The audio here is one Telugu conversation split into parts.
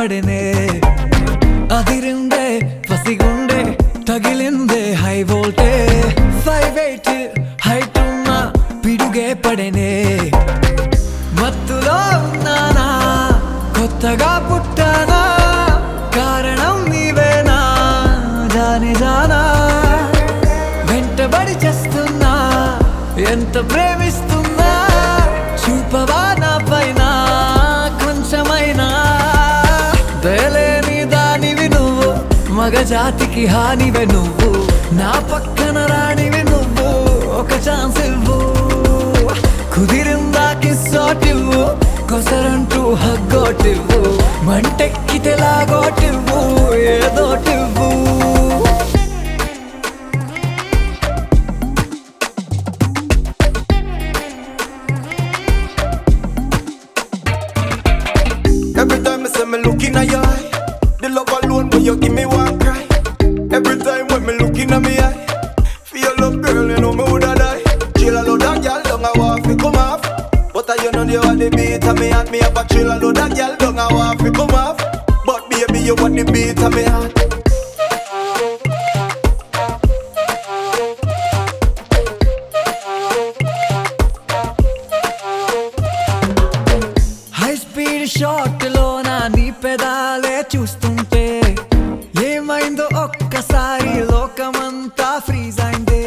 పడనే అదిరిందే పసిగుండే తగిలిందే హై వోల్టే 5'8" హైట్ ఉన్న పిడుగే పడనే మత్తులో ఉన్నానా కొత్తగా పుట్టానా కారణం నీవేనా జానే జానా వెంటబడి చేస్తున్నా ఎంత ప్రేమిస్తున్నా చూపవా నా పైన కొంచెమైనా దయలేని దానివి నువ్వు మగజాతికి హానివే నువ్వు నా పక్కన రానివి నువ్వు ఒక ఛాన్స్ ఇవ్వు కుదిరిందా కిస్సోటివ్వు కొసరంటూ హగ్గోటివ్వు మంటెక్కితే లాగోటివ్వు ఏదోటివ్వు Every time I say me looking at your eye, the love alone when you give me one cry. Every time when me looking at me eye, feel your love girl, you know me woulda die. Chill a load that girl down a want fi come off, but you know you want the beat of me heart. Me have a chill a load that girl down a want fi come off, but baby you want the beat of me heart. High speed shot లోన నీ పెదాలే చూస్తుంటే ఏమైందో ఒక్కసారి లోకమంతా ఫ్రీజ్ అయిందే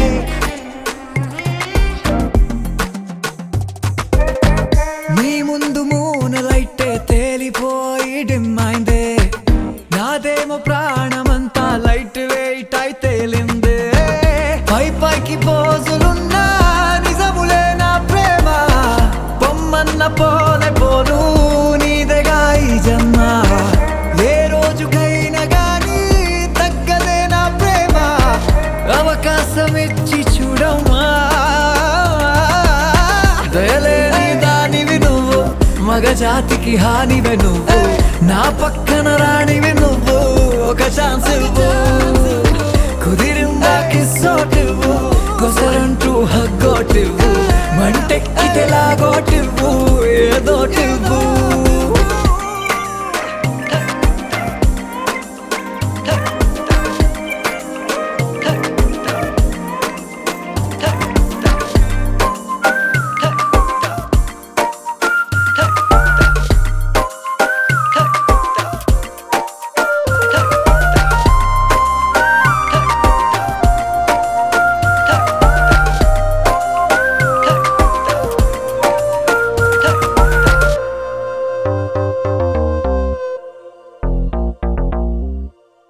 నీ ముందు మూన లైటే తేలిపోయి డిమ్ అయిందే నాదేమో ప్రాణమంతా లైట్ వెయిట్ అయి తేలిందే పైకి పోజులున్నా నిజములే నా ప్రేమ పొమ్మన్న పోనే పోను నీదెగా ఈ జన్మ ఏ రోజుకైనా గానీ తగ్గదే నా ప్రేమ అవకాశం ఇచ్చి చూడమ్మా దయలేని దానివి నువ్వు మగజాతికి హానివే నువ్వు నా పక్కన రానివి నువ్వు ఒక ఛాన్స్ ఇవ్వు కుదిరిందా కిస్సోటివ్వు కొసరంటూ హగ్గోటివ్వు మంటెక్కితే లాగోటివ్వు ఏదోటివ్వు